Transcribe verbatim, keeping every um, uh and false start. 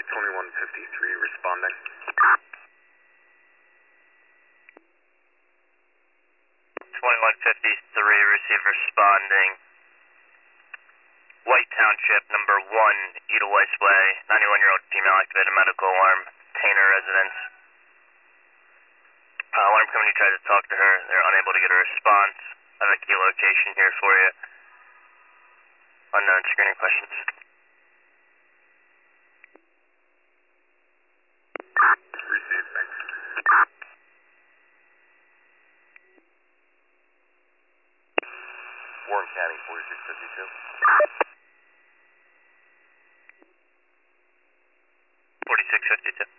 twenty-one fifty-three responding. twenty-one fifty-three, receive responding. White Township, number one, Edelweiss Way, ninety-one-year-old female activated medical alarm, Tainer residence. Uh, alarm company tried to talk to her. They're unable to get a response. I have a key location here for you. Unknown screening questions. Received, thanks. Warren County, forty-six fifty-two. forty-six fifty-two.